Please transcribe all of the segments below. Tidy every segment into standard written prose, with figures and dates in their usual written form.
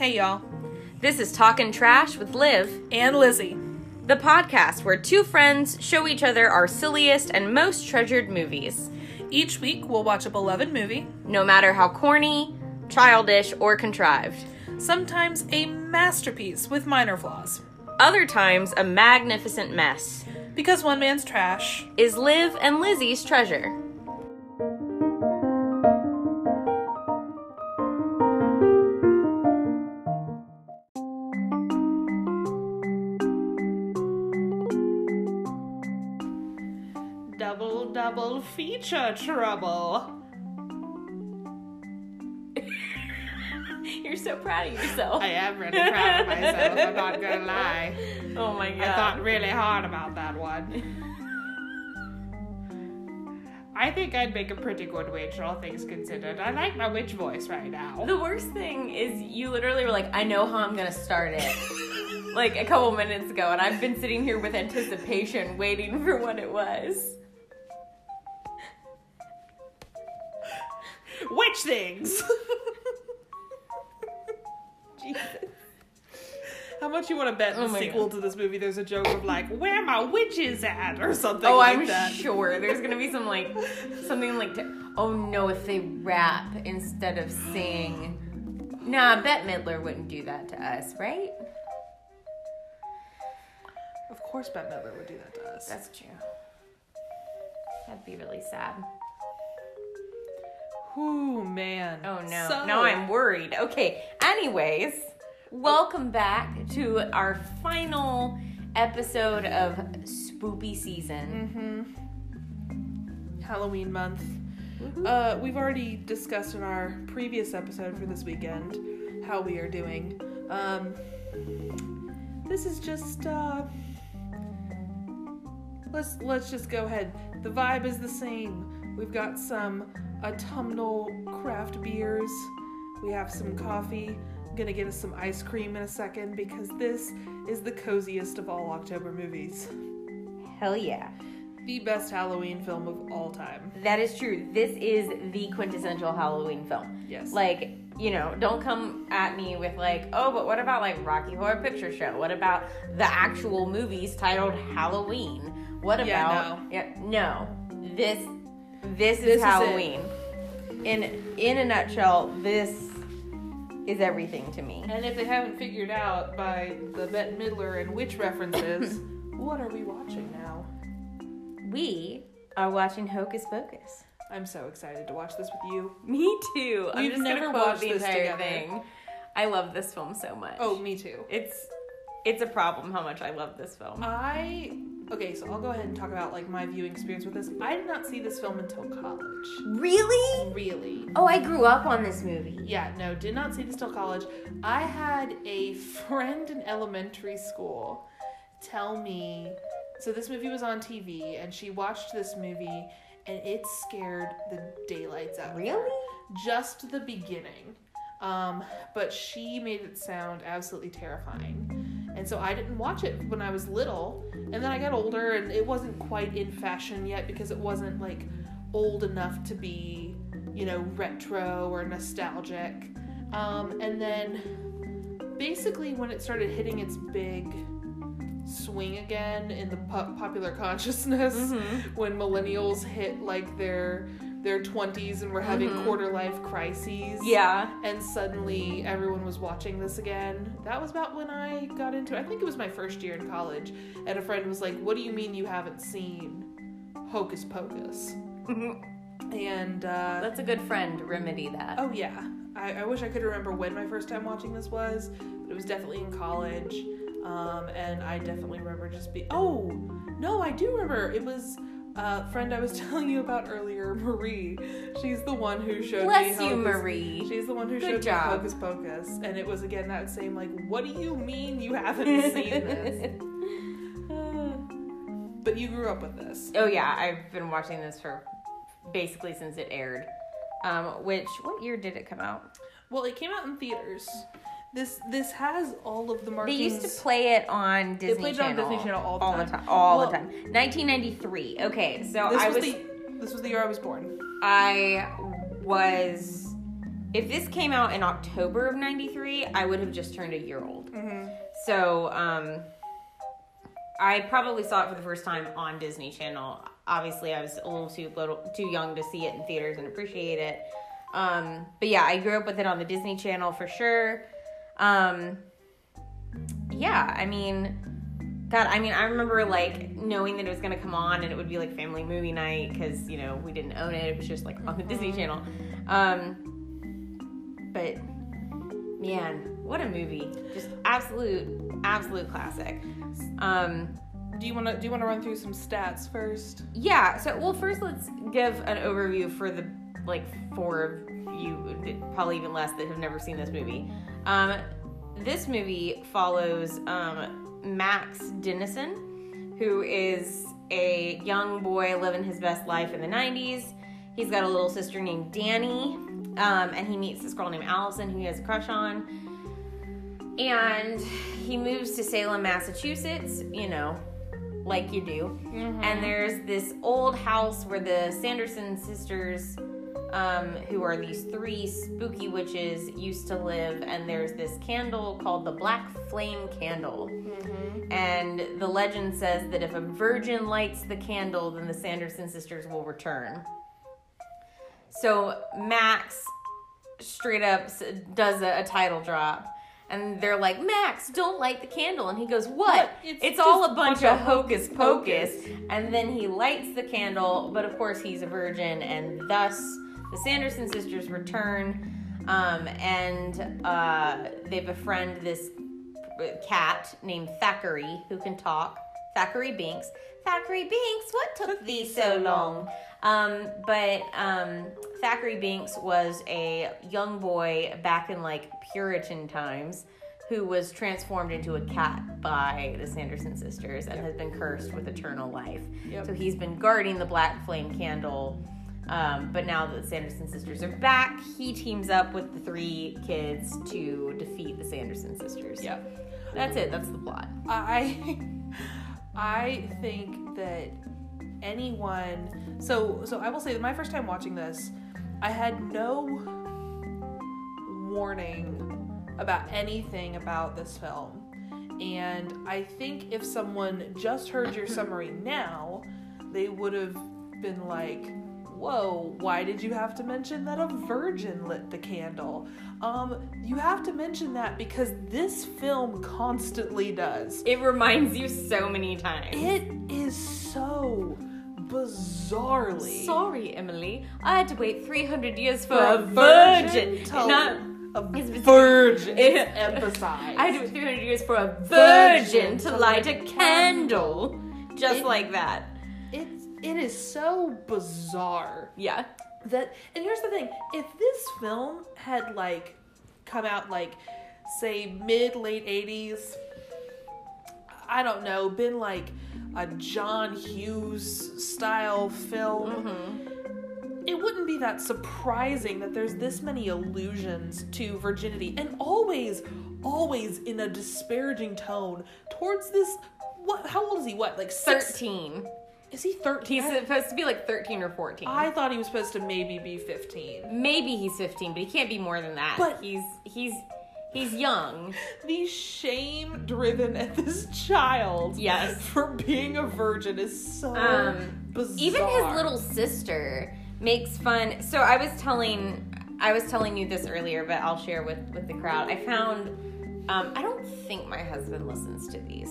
Hey, y'all. This is Talkin' Trash with Liv And Lizzie. the podcast where two friends show each other our silliest and most treasured movies. Each week, we'll watch a beloved movie. No matter how corny, childish, or contrived. Sometimes a masterpiece with minor flaws. Other times, a magnificent mess. Because one man's trash Is Liv and Lizzie's treasure. double feature trouble. You're so proud of yourself. I am really proud of myself, I'm not gonna lie. Oh my god. I thought really hard about that one. I think I'd make a pretty good witch, all things considered. I like my witch voice right now. The worst thing is you literally were like, I know how I'm gonna start it. Like a couple minutes ago, and I've been sitting here with anticipation waiting for what it was. Witch things! Jesus. How much you want to bet in the sequel to this movie there's a joke of like, where my witches at? Or something like that. I'm sure. There's gonna be some like, something like, oh no, if they rap instead of sing. Nah, Bette Midler wouldn't do that to us, right? Of course Bette Midler would do that to us. That's true. That'd be really sad. Ooh, man. Oh no. So, Now I'm worried. Okay, anyways, welcome back to our final episode of Spoopy Season. Halloween month. We've already discussed in our previous episode for this weekend how we are doing. This is just, let's just go ahead. The vibe is the same. We've got some autumnal craft beers. We have some coffee. I'm gonna get us some ice cream in a second because this is the coziest of all October movies. Hell yeah. The best Halloween film of all time. That is true. This is the quintessential Halloween film. Yes. Like, you know, don't come at me with like, oh, but what about like Rocky Horror Picture Show? What about the actual movies titled Halloween? What about... No. This is Halloween. In a nutshell, this is everything to me. And if they haven't figured out by the Bette Midler and witch references, what are we watching now? We are watching Hocus Pocus. I'm so excited to watch this with you. Me too. I'm We've just never gonna quote watched the this entire together. thing. I love this film so much. Oh, me too. It's a problem how much I love this film. Okay, so I'll go ahead and talk about like my viewing experience with this. I did not see this film until college. Really? Really? Oh, I grew up on this movie. Yeah, no, did not see this till college. I had a friend in elementary school tell me, so this movie was on TV, and she watched this movie, and it scared the daylights out of her. Really? Just the beginning. But she made it sound absolutely terrifying. And so I didn't watch it when I was little. And then I got older and it wasn't quite in fashion yet because it wasn't like old enough to be, you know, retro or nostalgic. And then basically when it started hitting its big swing again in the popular consciousness, when millennials hit like their 20s and were having quarter life crises. Yeah. And suddenly everyone was watching this again. That was about when I got into it. I think it was my first year in college. And a friend was like, what do you mean you haven't seen Hocus Pocus? And That's a good friend to remedy that. oh yeah. I wish I could remember when my first time watching this was, but it was definitely in college. And I definitely remember oh, no, I do remember. It was friend I was telling you about earlier, Marie. She's the one wwho showed Bless me you, Marie. She's the one who Good showed job. me Hocus Pocus. And it was again that same like, what do you mean you haven't seen this? But you grew up with this. Oh yeah, I've been watching this for basically since it aired. What year did it come out? Well, it came out in theaters. This has all of the They markings. used to play it on Disney played it Channel. on Disney Channel all the time. All the time. 1993. Okay, so This was the year I was born. I was if this came out in October of 93, I would have just turned a year old. Mm-hmm. So, I probably saw it for the first time on Disney Channel. Obviously, I was a little too young to see it in theaters and appreciate it. But yeah, I grew up with it on the Disney Channel for sure. Yeah, I mean, God, I mean, I remember, like, knowing that it was going to come on and it would be, like, family movie night because, you know, we didn't own it. It was just, like, on the Disney Channel. But, man, what a movie. Just absolute classic. Do you want to run through some stats first? Yeah. So, well, first let's give an overview for the, like, 4 of you, probably even less, that have never seen this movie. This movie follows Max Dennison, who is a young boy living his best life in the 90s. He's got a little sister named Danny, and he meets this girl named Allison who he has a crush on. And he moves to Salem, Massachusetts, you know, like you do. Mm-hmm. And there's this old house where the Sanderson sisters, who are these 3 spooky witches, used to live, and there's this candle called the Black Flame Candle. Mm-hmm. And the legend says that if a virgin lights the candle, then the Sanderson sisters will return. So Max straight up does a title drop, and they're like, Max, don't light the candle. And he goes, what? It's all a bunch of hocus pocus. And then he lights the candle, but of course he's a virgin, and thus the Sanderson sisters return, and they befriend this cat named Thackeray, who can talk. Thackeray Binks. Thackeray Binks, what took thee so long? But Thackeray Binks was a young boy back in, like, Puritan times who was transformed into a cat by the Sanderson sisters and has been cursed with eternal life. Yep. So he's been guarding the Black Flame Candle. But now that the Sanderson sisters are back, he teams up with the 3 kids to defeat the Sanderson sisters. Yep. That's it. That's the plot. I think that anyone... So I will say that my first time watching this, I had no warning about anything about this film. And I think if someone just heard your summary now, they would have been like, whoa, why did you have to mention that a virgin lit the candle? You have to mention that because this film constantly does. It reminds you so many times. It is so bizarrely... Sorry, Emily. I had to wait 300 years for a virgin. A virgin. It's emphasized. I had to wait 300 years for a virgin to light a candle. Just like that. It is so bizarre. Yeah. And here's the thing, if this film had, like, come out, like, say, late 80s, I don't know, been, like, a John Hughes style film, it wouldn't be that surprising that there's this many allusions to virginity, and always in a disparaging tone towards this, how old is he, like 13. Is he 13? He's supposed to be like 13 or 14. I thought he was supposed to maybe be 15. Maybe he's 15, but he can't be more than that. But he's young. The shame driven at this child, yes, for being a virgin is so bizarre. Even his little sister makes fun. So I was telling you this earlier, but I'll share with the crowd. I found I don't think my husband listens to these.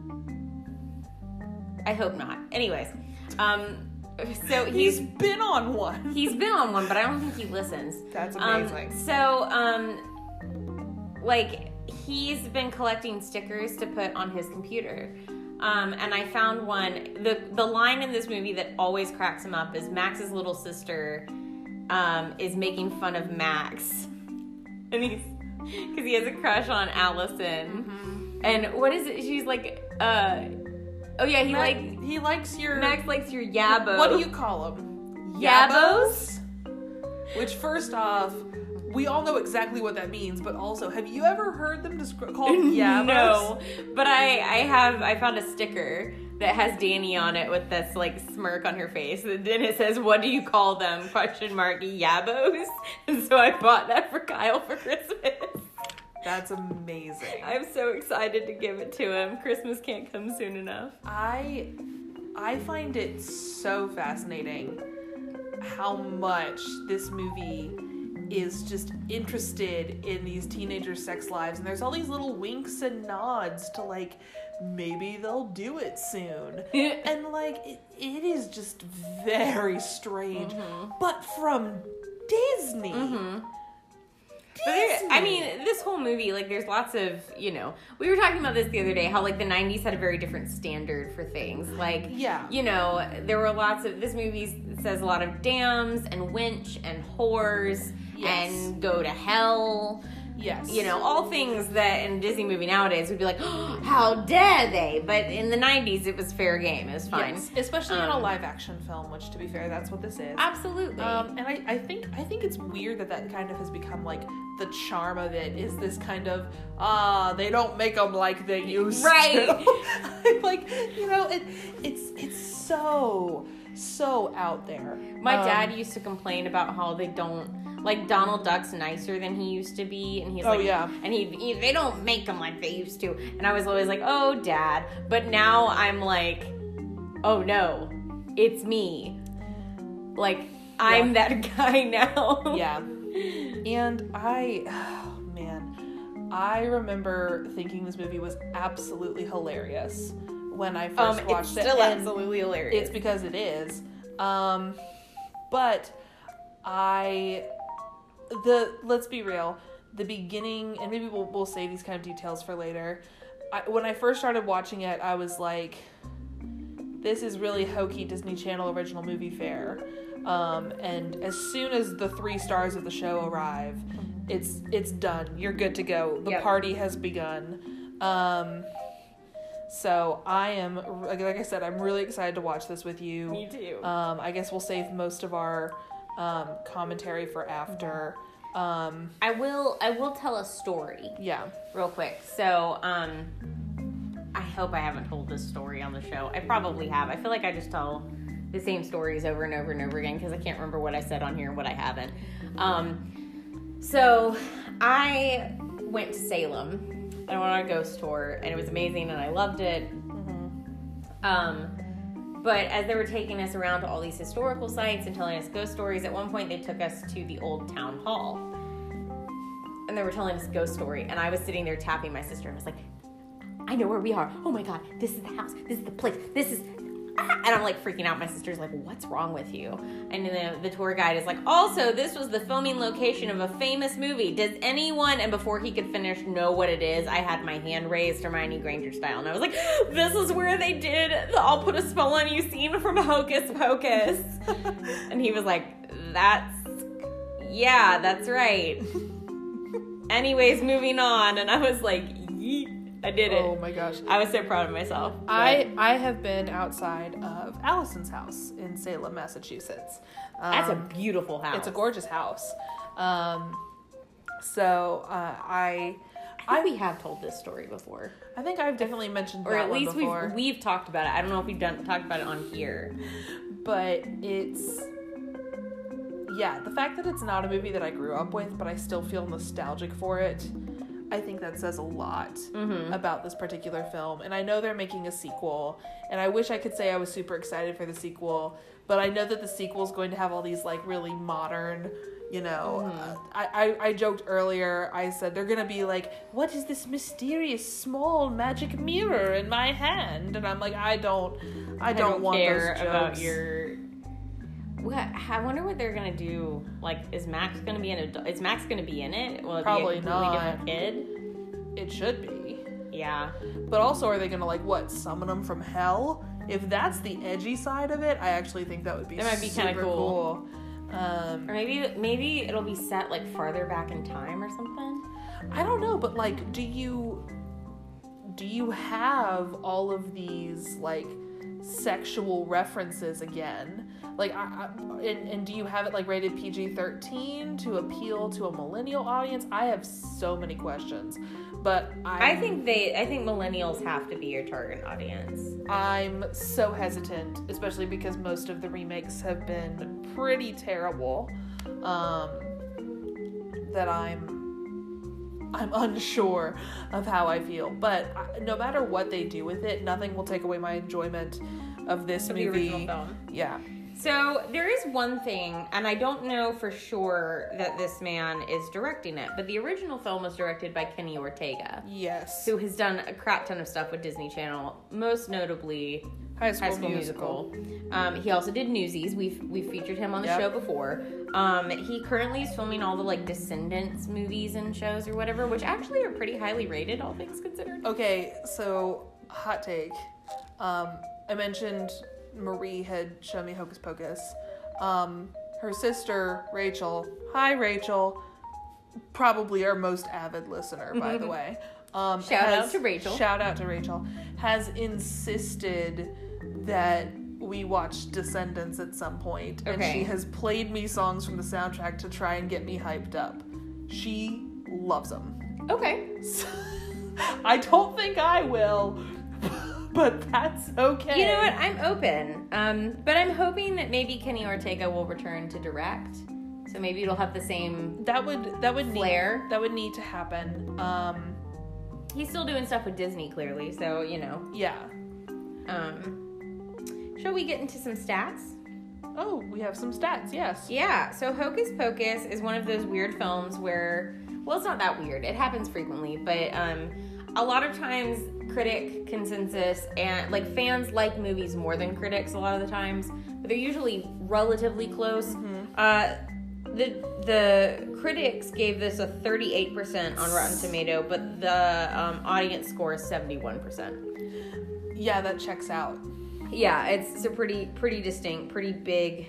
I hope not. Anyways, so he's been on one. He's been on one, but I don't think he listens. That's amazing. Like, he's been collecting stickers to put on his computer. And I found one. The line in this movie that always cracks him up is Max's little sister is making fun of Max. And because he has a crush on Allison. Mm-hmm. And what is it? She's like, oh yeah, Max likes your yabos. What do you call them? Yabos? Which, first off, we all know exactly what that means, but also, have you ever heard them called yabos? No, but I found a sticker that has Danny on it with this like smirk on her face. And then it says, "What do you call them?" ? Yabos. And so I bought that for Kyle for Christmas. That's amazing. I'm so excited to give it to him. Christmas can't come soon enough. I find it so fascinating how much this movie is just interested in these teenagers' sex lives, and there's all these little winks and nods to like maybe they'll do it soon. And like it is just very strange. But from Disney. But I mean, this whole movie, like, there's lots of, you know, we were talking about this the other day, how, like, the 90s had a very different standard for things. Like, you know, there were lots of, this movie says a lot of dams and winch and whores and go to hell. Yes. You know, all things that in a Disney movie nowadays would be like, oh, how dare they? But in the 90s, it was fair game. It was fine. Yes, especially in a live action film, which, to be fair, that's what this is. Absolutely. And I think it's weird that kind of has become, like, the charm of it is this kind of, they don't make them like they used to. Like, you know, it's so out there. My dad used to complain about how they don't, like, Donald Duck's nicer than he used to be, and he's like, and they don't make them like they used to, and I was always like, oh, Dad, but now I'm like, oh no, it's me, like, I'm that guy now. And I remember thinking this movie was absolutely hilarious when I first watched it. It's still absolutely hilarious. It's because it is, but let's be real, the beginning, and maybe we'll save these kind of details for later. When I first started watching it, I was like, this is really hokey Disney Channel original movie fare. And as soon as the 3 stars of the show arrive, it's done. You're good to go. The party has begun. So I am, like I said, I'm really excited to watch this with you. Me too. I guess we'll save most of our commentary for after. I will tell a story. Yeah. Real quick. So, I hope I haven't told this story on the show. I probably have. I feel like I just tell the same stories over and over and over again because I can't remember what I said on here and what I haven't. So I went to Salem and I went on a ghost tour, and it was amazing and I loved it. But as they were taking us around to all these historical sites and telling us ghost stories, at one point they took us to the old town hall. And they were telling us a ghost story. And I was sitting there tapping my sister and I was like, I know where we are. Oh my God, this is the house. This is the place. This is... And I'm like freaking out. My sister's like, what's wrong with you? And then the tour guide is like, also, this was the filming location of a famous movie. Does anyone, and before he could finish, know what it is? I had my hand raised, Hermione Granger style. And I was like, this is where they did the I'll Put a Spell on You scene from Hocus Pocus. And he was like, that's right. Anyways, moving on. And I was like, yeet. I did it. Oh my gosh. I was so proud of myself. I have been outside of Allison's house in Salem, Massachusetts. That's a beautiful house. It's a gorgeous house. I think we have told this story before. I think I've definitely mentioned that, or at one least before. we've talked about it. I don't know if we've talked about it on here. But it's... Yeah, the fact that it's not a movie that I grew up with, but I still feel nostalgic for it, I think that says a lot about this particular film. And I know they're making a sequel, and I wish I could say I was super excited for the sequel, but I know that the sequel is going to have all these, like, really modern, you know... I joked earlier, I said they're going to be like, what is this mysterious small magic mirror in my hand? And I'm like, I don't want care those jokes. About your... I wonder what they're gonna do. Like, is Max gonna be is Max gonna be in it? Will it Probably be a completely not. different kid? It should be. Yeah. But also, are they gonna, like, what, summon them from hell? If that's the edgy side of it, I actually think that would be. That might be kind of cool. Or maybe it'll be set, like, farther back in time or something. I don't know, but, like, do you have all of these, like, sexual references again? Like, and do you have it, like, rated PG-13 to appeal to a millennial audience? I have so many questions. But I think millennials have to be your target audience. I'm so hesitant, especially because most of the remakes have been pretty terrible, that I'm unsure of how I feel. But no matter what they do with it, nothing will take away my enjoyment of this movie. The original film. Yeah. So there is one thing, and I don't know for sure that this man is directing it, but the original film was directed by Kenny Ortega. Yes. Who has done a crap ton of stuff with Disney Channel, most notably High School Musical. He also did Newsies. We've featured him on the show before. He currently is filming all the like Descendants movies and shows or whatever, which actually are pretty highly rated, all things considered. Okay, so hot take. I mentioned Marie had shown me Hocus Pocus. Her sister, Rachel, hi Rachel, probably our most avid listener, by the way. Shout out to Rachel. Has insisted that we watch Descendants at some point. Okay. And she has played me songs from the soundtrack to try and get me hyped up. She loves them. Okay. So, I don't think I will, but that's okay. You know what? I'm open. But I'm hoping that maybe Kenny Ortega will return to direct. So maybe it'll have the same that would flair. That would need to happen. He's still doing stuff with Disney, clearly, so, you know. Yeah. Shall we get into some stats? Oh, we have some stats, yes. Yeah, so Hocus Pocus is one of those weird films where, well, it's not that weird. It happens frequently, but a lot of times critic consensus and, like, fans like movies more than critics a lot of the times, but they're usually relatively close. The critics gave this a 38% on Rotten Tomato, but the audience score is 71%. Yeah, that checks out. Yeah, it's a pretty distinct, pretty big,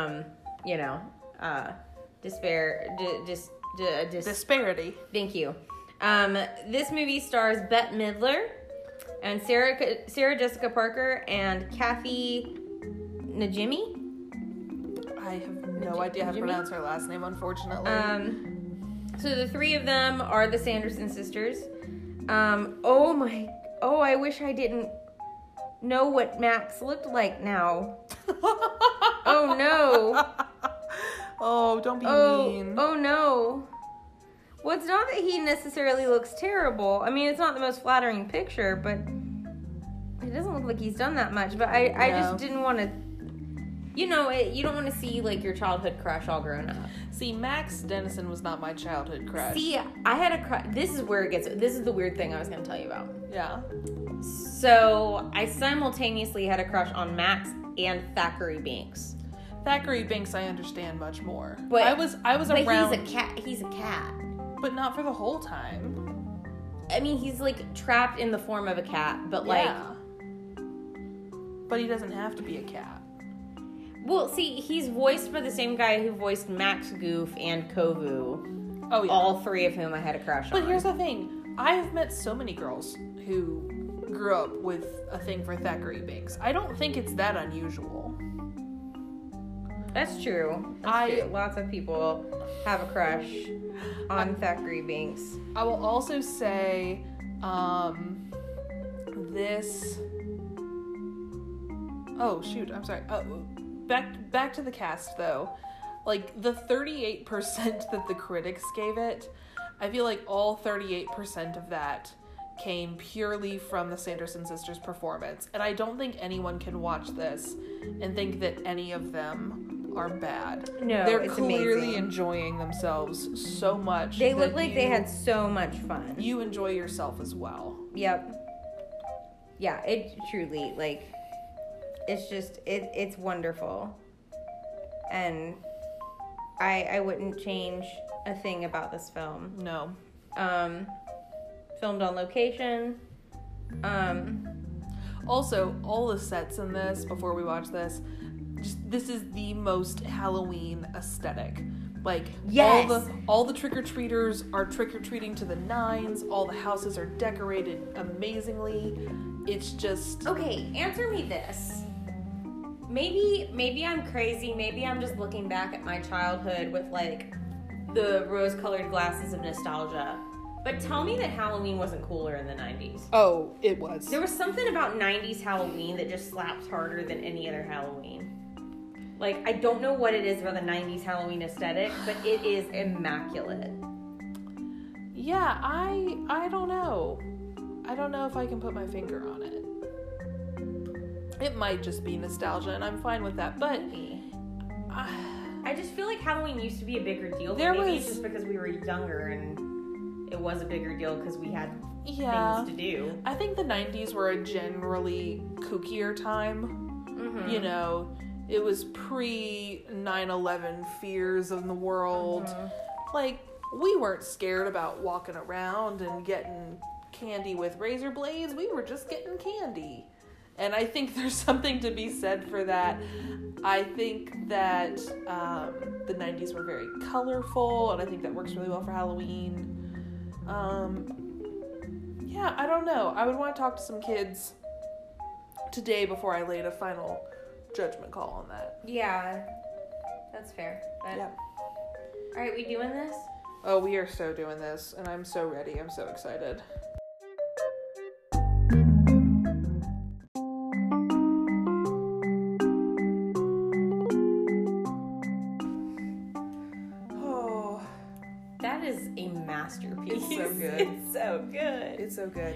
disparity. Thank you. This movie stars Bette Midler and Sarah Jessica Parker and Kathy Najimy. I have no idea how to pronounce her last name, unfortunately. So the three of them are the Sanderson sisters. I wish I didn't know what Max looked like now. Oh no. Oh, don't be mean. Oh no. Well, it's not that he necessarily looks terrible. I mean, it's not the most flattering picture, but it doesn't look like he's done that much. But I just didn't want to, you don't want to see, like, your childhood crush all grown up. See, Max Dennison was not my childhood crush. See, I had a crush. This is the weird thing I was going to tell you about. Yeah. So, I simultaneously had a crush on Max and Thackeray Binks. Thackeray Binks I understand much more. But I was around. He's a cat. But not for the whole time. I mean, he's, like, trapped in the form of a cat, but, But he doesn't have to be a cat. Well, see, he's voiced by the same guy who voiced Max Goof and Kovu. Oh, yeah. All three of whom I had a crush on. But here's the thing. I've met so many girls who grew up with a thing for Thackeray Binks. I don't think it's that unusual. That's true. Lots of people have a crush on Thackeray Binks. I will also say, this... Oh, shoot, I'm sorry. Back to the cast, though. Like, the 38% that the critics gave it, I feel like all 38% of that came purely from the Sanderson sisters' performance. And I don't think anyone can watch this and think that any of them are bad. No, they're it's clearly amazing. Enjoying themselves so much. They look like they had so much fun. You enjoy yourself as well. Yep. Yeah, it truly, like, it's just, it's wonderful. And I wouldn't change a thing about this film. No. Filmed on location. Also, all the sets in this, before we watch this, this is the most Halloween aesthetic. Like, yes! all the trick-or-treaters are trick-or-treating to the nines. All the houses are decorated amazingly. It's just... Okay, answer me this. Maybe I'm crazy. Maybe I'm just looking back at my childhood with, like, the rose-colored glasses of nostalgia. But tell me that Halloween wasn't cooler in the 90s. Oh, it was. There was something about 90s Halloween that just slaps harder than any other Halloween. Like, I don't know what it is about the 90s Halloween aesthetic, but it is immaculate. Yeah, I don't know. I don't know if I can put my finger on it. It might just be nostalgia, and I'm fine with that, but... I just feel like Halloween used to be a bigger deal, but maybe it's just because we were younger and it was a bigger deal because we had things to do. I think the 90s were a generally kookier time. Mm-hmm. You know, it was pre 9/11 fears in the world. Mm-hmm. Like, we weren't scared about walking around and getting candy with razor blades. We were just getting candy. And I think there's something to be said for that. I think that the 90s were very colorful, and I think that works really well for Halloween. Yeah, I don't know. I would want to talk to some kids today before I laid a final judgment call on that. Yeah, that's fair. Yeah. All right, we doing this? Oh, we are so doing this, and I'm so ready. I'm so excited. Masterpiece. It's so good. It's so good. It's so good.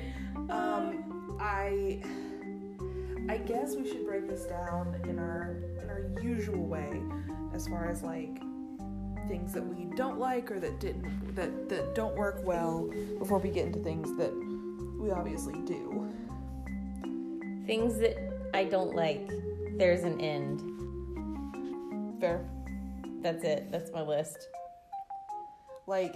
I guess we should break this down in our usual way, as far as like things that we don't like or that don't work well, before we get into things that we obviously do. Things that I don't like. There's an end. Fair. That's it. That's my list. Like,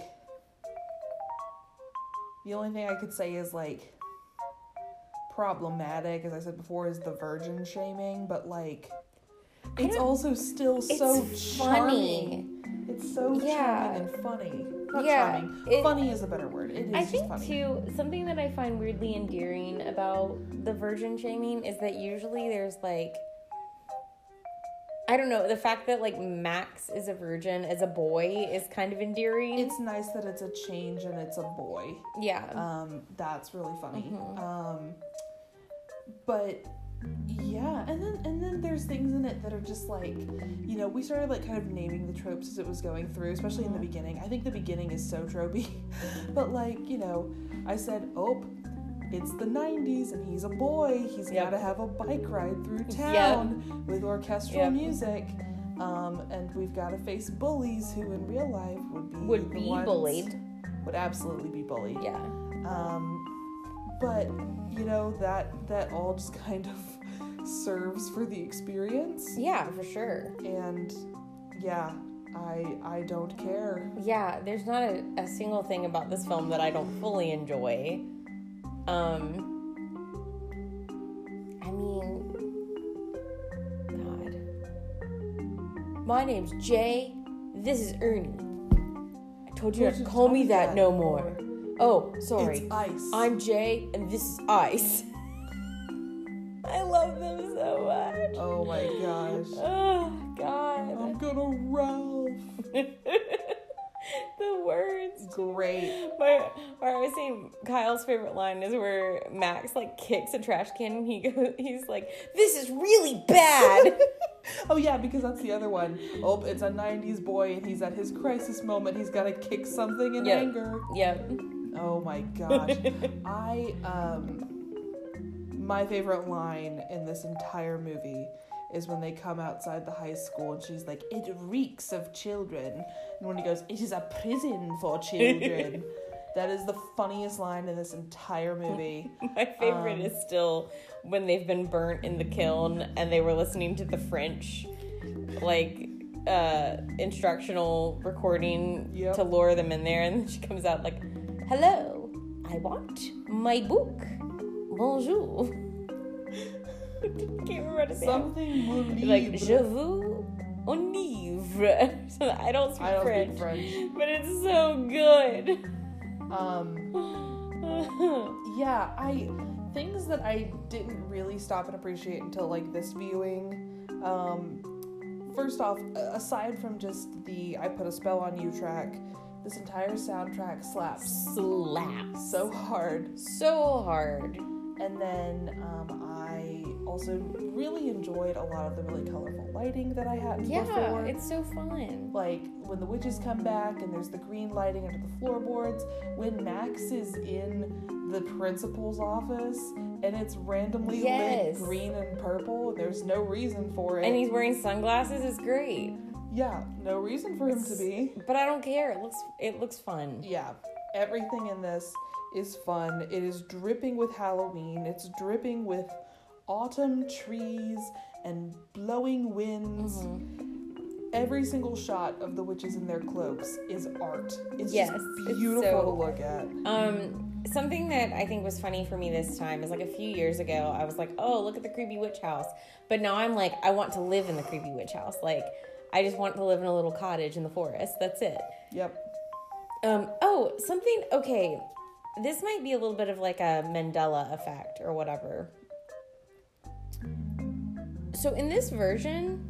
the only thing I could say is, like, problematic, as I said before, is the virgin shaming, but, like, it's also still so charming. It's so charming and funny. Not charming. Funny is a better word. It is I think, funny. too, something that I find weirdly endearing about the virgin shaming is that usually there's, like, I don't know, the fact that, like, Max is a virgin as a boy is kind of endearing. It's nice that it's a change and it's a boy. Yeah. That's really funny. Mm-hmm. But, yeah, and then there's things in it that are just, like, you know, we started, like, kind of naming the tropes as it was going through, especially in the beginning. I think the beginning is so tropey. But, like, you know, I said, it's the 90s and he's a boy. He's got to have a bike ride through town with orchestral music. And we've got to face bullies who in real life would be bullied. Would absolutely be bullied. Yeah. But, you know, that all just kind of serves for the experience. Yeah, for sure. And, yeah, I don't care. Yeah, there's not a single thing about this film that I don't fully enjoy. I mean, God. My name's Jay. This is Ernie. I told you not to call me that no more. Oh, sorry. It's Ice. I'm Jay, and this is Ice. I love them so much. Oh my gosh. Oh, God. I'm gonna Ralph. The words. Great. Where I was saying Kyle's favorite line is where Max, like, kicks a trash can and he's like, this is really bad. Oh yeah, because that's the other one. Oh, it's a 90s boy and he's at his crisis moment. He's got to kick something in anger. Yep. Oh my gosh. My favorite line in this entire movie is when they come outside the high school and she's like, it reeks of children. And when he goes, it is a prison for children. That is the funniest line in this entire movie. My favorite is still when they've been burnt in the kiln and they were listening to the French, like, instructional recording to lure them in there. And then she comes out like, hello, I want my book. Bonjour. Can't remember what to say. Something like, je veux un livre. I don't speak French, but it's so good. Things that I didn't really stop and appreciate until, like, this viewing. First off, aside from just the I Put a Spell on You track, This entire soundtrack slaps. Slaps. So hard. So hard. And then I also really enjoyed a lot of the really colorful lighting that I had before. Yeah, it's so fun. Like, when the witches come back and there's the green lighting under the floorboards. When Max is in the principal's office and it's randomly lit green and purple. There's no reason for it. And he's wearing sunglasses. It's great. Yeah, no reason for him to be. But I don't care. It looks fun. Yeah, everything in this is fun. It is dripping with Halloween. It's dripping with autumn trees and blowing winds. Mm-hmm. Every single shot of the witches in their cloaks is art. It's just beautiful to look at. Something that I think was funny for me this time is like a few years ago, I was like, oh, look at the creepy witch house. But now I'm like, I want to live in the creepy witch house. Like, I just want to live in a little cottage in the forest. That's it. Yep. Okay. This might be a little bit of like a Mandela effect or whatever. So in this version,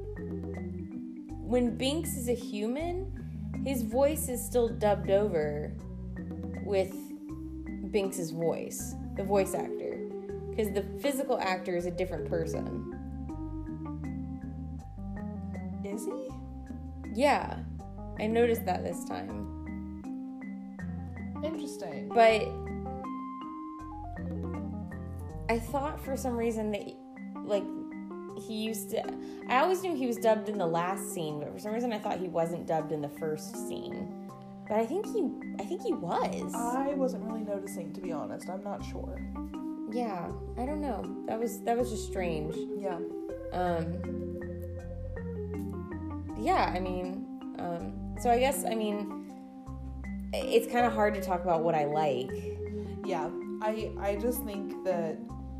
when Binks is a human, his voice is still dubbed over with Binks's voice, the voice actor, because the physical actor is a different person. Is he? Yeah, I noticed that this time. Interesting. But I thought for some reason that, like, he used to... I always knew he was dubbed in the last scene, but for some reason I thought he wasn't dubbed in the first scene. But I think he was. I wasn't really noticing, to be honest. I'm not sure. Yeah, I don't know. That was just strange. Yeah. Yeah, I mean, so I guess, I mean, it's kind of hard to talk about what I like. Yeah, I just think that,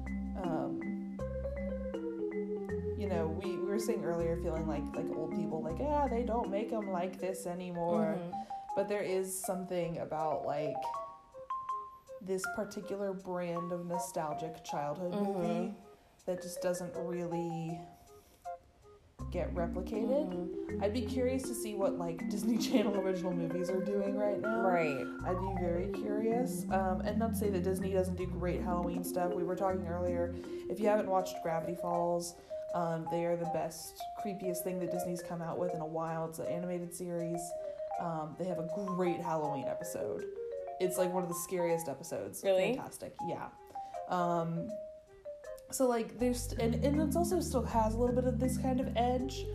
you know, we were saying earlier, feeling like old people, like, they don't make them like this anymore. Mm-hmm. But there is something about, like, this particular brand of nostalgic childhood movie that just doesn't really get replicated. Mm-hmm. I'd be curious to see what, like, Disney Channel original movies are doing right now. Right. I'd be very curious. And not to say that Disney doesn't do great Halloween stuff. We were talking earlier, if you haven't watched Gravity Falls, they are the best, creepiest thing that Disney's come out with in a while. It's an animated series. They have a great Halloween episode. It's like one of the scariest episodes. Really? Fantastic. Yeah. So like there's and it's also still has a little bit of this kind of edge.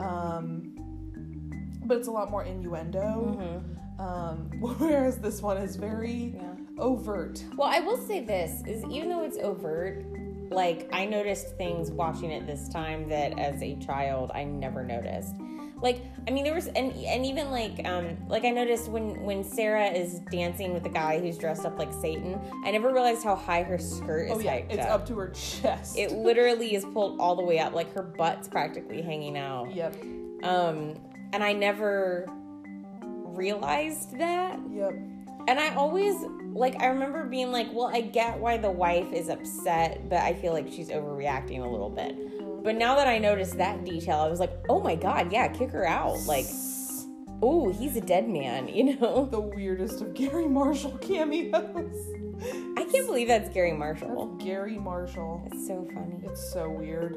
But it's a lot more innuendo. Mm-hmm. Whereas this one is very overt. Well, I will say this is even though it's overt, like I noticed things watching it this time that as a child I never noticed. Like, I mean, there was, and even like I noticed when Sarah is dancing with the guy who's dressed up like Satan, I never realized how high her skirt is hiked it's up to her chest. It literally is pulled all the way up, like her butt's practically hanging out. Yep. And I never realized that. Yep. And I always, like, I remember being like, well, I get why the wife is upset, but I feel like she's overreacting a little bit. But now that I noticed that detail, I was like, oh my god, yeah, kick her out. Like, oh, he's a dead man, you know? The weirdest of Gary Marshall cameos. I can't believe that's Gary Marshall. That's Gary Marshall. It's so funny. It's so weird.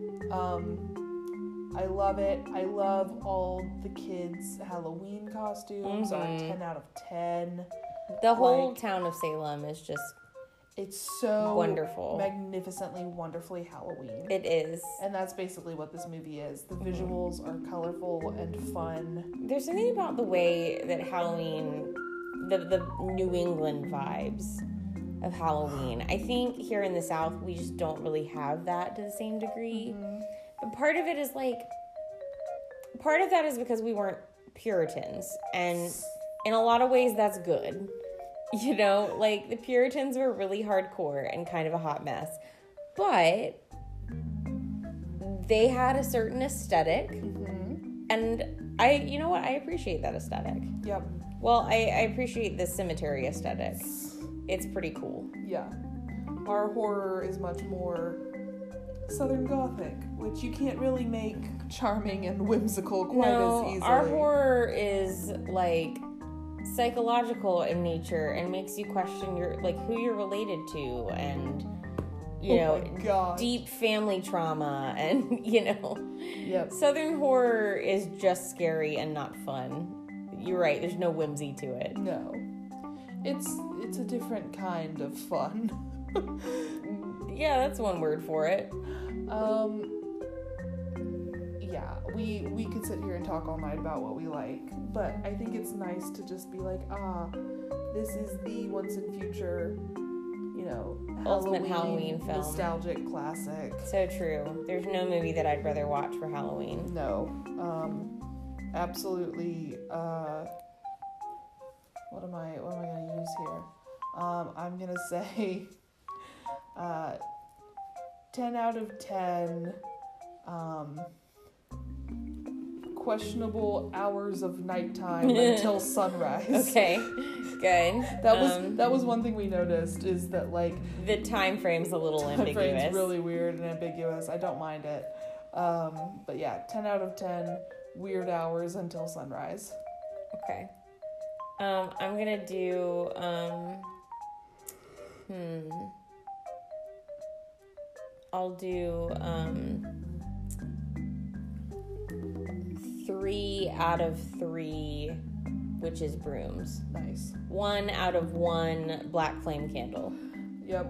I love it. I love all the kids' Halloween costumes. Are 10 out of 10. The whole town of Salem is just... It's so wonderful. Magnificently, wonderfully Halloween. It is. And that's basically what this movie is. The visuals are colorful and fun. There's something about the way that Halloween, the New England vibes of Halloween. I think here in the South, we just don't really have that to the same degree. Mm-hmm. But part of it is part of that is because we weren't Puritans. And in a lot of ways, that's good. You know, like, the Puritans were really hardcore and kind of a hot mess. But they had a certain aesthetic. Mm-hmm. And you know what? I appreciate that aesthetic. Yep. Well, I appreciate the cemetery aesthetic. It's pretty cool. Yeah. Our horror is much more Southern Gothic, which you can't really make charming and whimsical quite as easily. Our horror is, like... psychological in nature and makes you question who you're related to, and deep family trauma, and Yep. Southern horror is just scary and not fun. You're right, there's no whimsy to it. No. It's a different kind of fun. Yeah, that's one word for it. Yeah, we could sit here and talk all night about what we like, but I think it's nice to just be like, this is the once and future, Ultimate Halloween film. Nostalgic classic. So true. There's no movie that I'd rather watch for Halloween. No. Absolutely. What am I going to use here? I'm going to say 10 out of 10 questionable hours of nighttime until sunrise. Okay, good. That was one thing we noticed, is that the time frame's a little ambiguous. Time frame's really weird and ambiguous. I don't mind it. But yeah, 10 out of 10 weird hours until sunrise. Okay. I'm gonna do I'll do 3 out of 3 witches' brooms. Nice. 1 out of 1 black flame candle. Yep.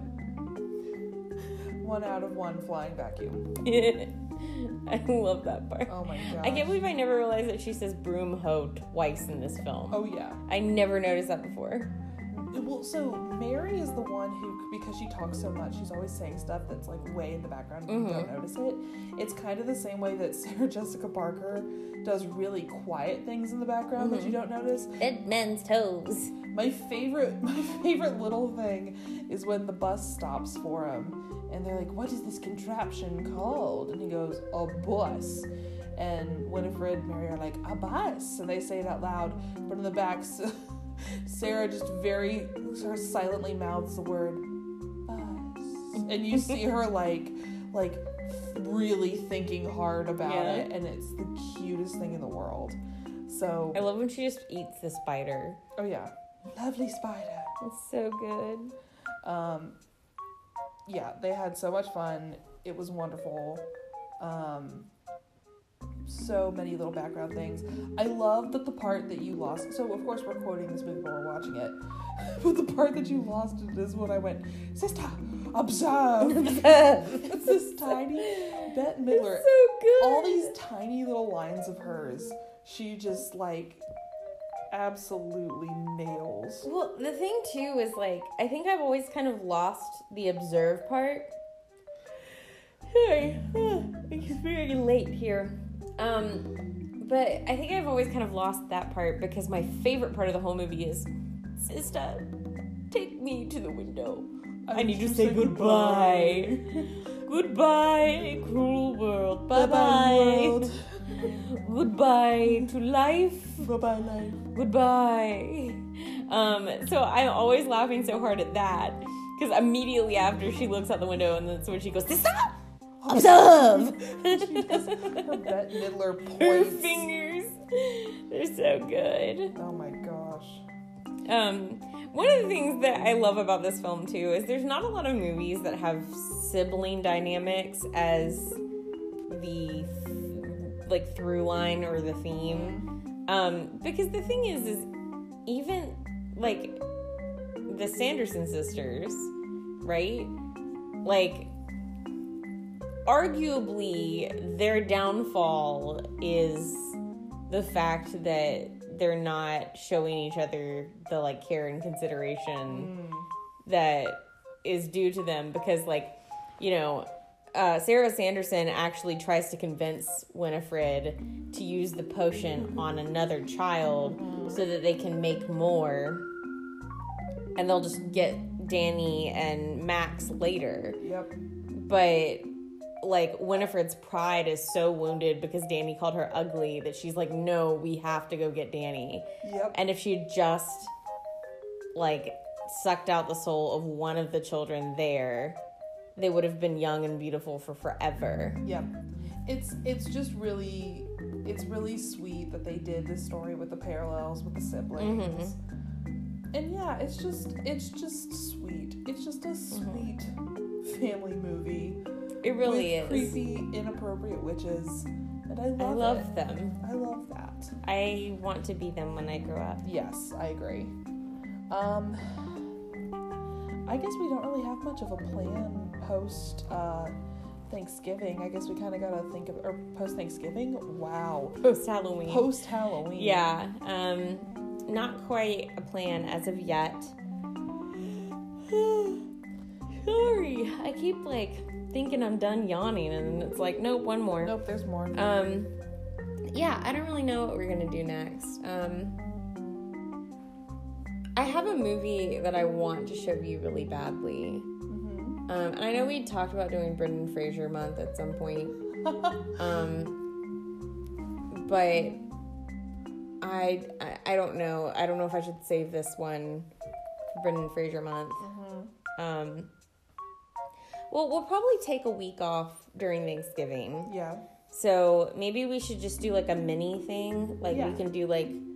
1 out of 1 flying vacuum. I love that part. Oh my god. I can't believe I never realized that she says broom hoe twice in this film. Oh yeah. I never noticed that before. Well, so Mary is the one who, because she talks so much, she's always saying stuff that's way in the background and you don't notice it. It's kind of the same way that Sarah Jessica Parker does really quiet things in the background that you don't notice. Dead men's toes. My favorite little thing is when the bus stops for him and they're like, "What is this contraption called?" And he goes, "A bus." And Winifred and Mary are like, "A bus," and they say it out loud, but in the back, Sarah just very sort of silently mouths the word bus, and you see her like really thinking hard about it, and it's the cutest thing in the world. So I love when she just eats the spider. Oh yeah, lovely spider. It's so good. Yeah, they had so much fun. It was wonderful. So many little background things. I love that the part that you lost. So of course we're quoting this movie while we're watching it, but the part that you lost is when I went, "Sister, observe." It's this tiny Bette Midler. It's so good. All these tiny little lines of hers, she just absolutely nails. Well, the thing too is I think I've always kind of lost the observe part. Hey, it's very late here. But I think I've always kind of lost that part because my favorite part of the whole movie is, "Sister, take me to the window. I need to say goodbye. Goodbye, cruel world. Bye-bye. Goodbye to life. Bye-bye, life. Goodbye." So I'm always laughing so hard at that because immediately after she looks out the window and that's when she goes, "Sister, observe." She does her Bette Midler points. Her fingers, they're so good. Oh my gosh. One of the things that I love about this film too is there's not a lot of movies that have sibling dynamics as the through line or the theme. Because the thing is even the Sanderson sisters, right? Arguably their downfall is the fact that they're not showing each other the care and consideration that is due to them, because Sarah Sanderson actually tries to convince Winifred to use the potion on another child so that they can make more and they'll just get Danny and Max later. Yep. But Winifred's pride is so wounded because Danny called her ugly that she's like, "No, we have to go get Danny." Yep. And if she just sucked out the soul of one of the children there, they would have been young and beautiful for forever. Yep. It's just really it's really sweet that they did this story with the parallels with the siblings. And yeah, it's just sweet. It's just a sweet family movie. It really is. Creepy, inappropriate witches. And I love them. I love that. I want to be them when I grow up. Yes, I agree. I guess we don't really have much of a plan post Thanksgiving. I guess we kind of got to think of, or post Thanksgiving? Wow. Post Halloween. Post Halloween. Yeah. Not quite a plan as of yet. Sorry. I keep thinking I'm done yawning, and it's nope, one more. Nope, there's more. Yeah, I don't really know what we're gonna do next. I have a movie that I want to show you really badly. And I know we talked about doing Brendan Fraser month at some point. But I don't know. I don't know if I should save this one for Brendan Fraser month. Well, we'll probably take a week off during Thanksgiving. Yeah. So maybe we should just do a mini thing. We can do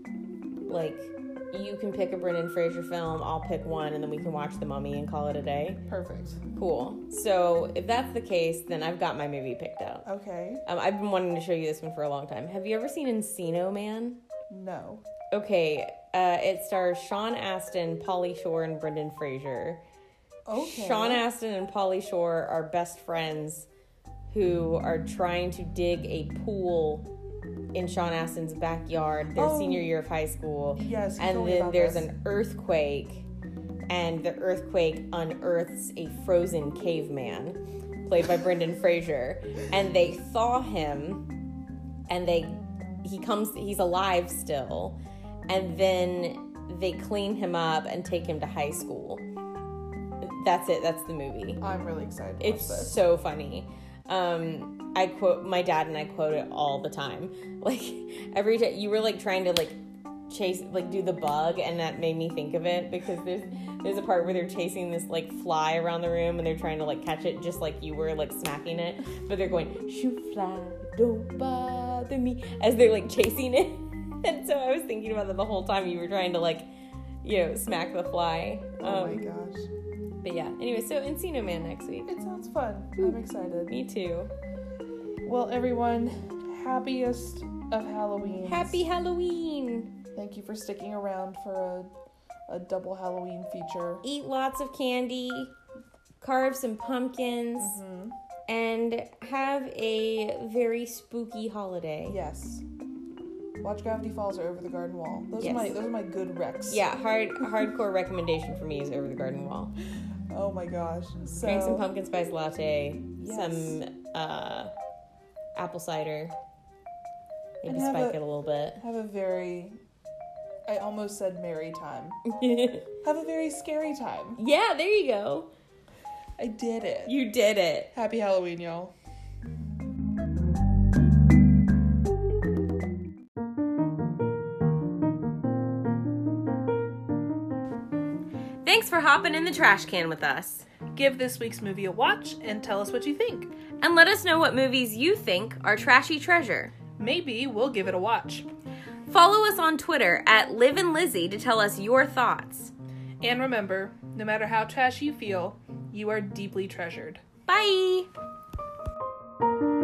you can pick a Brendan Fraser film, I'll pick one, and then we can watch The Mummy and call it a day. Perfect. Cool. So if that's the case, then I've got my movie picked out. Okay. I've been wanting to show you this one for a long time. Have you ever seen Encino Man? No. Okay. It stars Sean Astin, Pauly Shore, and Brendan Fraser. Okay. Sean Astin and Pauly Shore are best friends who are trying to dig a pool in Sean Astin's backyard their senior year of high school. Yes. And then there's an earthquake, and the earthquake unearths a frozen caveman played by Brendan Fraser, and they thaw him, and he's alive still, and then they clean him up and take him to high school. That's it. That's the movie. I'm really excited to watch this. It's so funny. I quote my dad, and I quote it all the time. Every time you were trying to chase, do the bug, and that made me think of it, because there's a part where they're chasing this fly around the room, and they're trying to catch it just like you were smacking it, but they're going, shoot fly, don't bother me, as they're chasing it. And so I was thinking about that the whole time you were trying to smack the fly. Oh my gosh. But yeah, anyway, so Encino Man next week. It sounds fun. I'm excited. Me too. Well, everyone, happiest of Halloween. Happy Halloween! Thank you for sticking around for a double Halloween feature. Eat lots of candy, carve some pumpkins, and have a very spooky holiday. Yes. Watch Gravity Falls or Over the Garden Wall. Those are my good recs. Yeah, hardcore recommendation for me is Over the Garden Wall. Oh my gosh. So, drink some pumpkin spice latte, yes. some apple cider. Maybe spike it a little bit. Have a very, I almost said merry time. Have a very scary time. Yeah, there you go. I did it. You did it. Happy Halloween, y'all. Thanks for hopping in the trash can with us. Give this week's movie a watch and tell us what you think. And let us know what movies you think are trashy treasure. Maybe we'll give it a watch. Follow us on Twitter at LiveandLizzie to tell us your thoughts. And remember, no matter how trashy you feel, you are deeply treasured. Bye!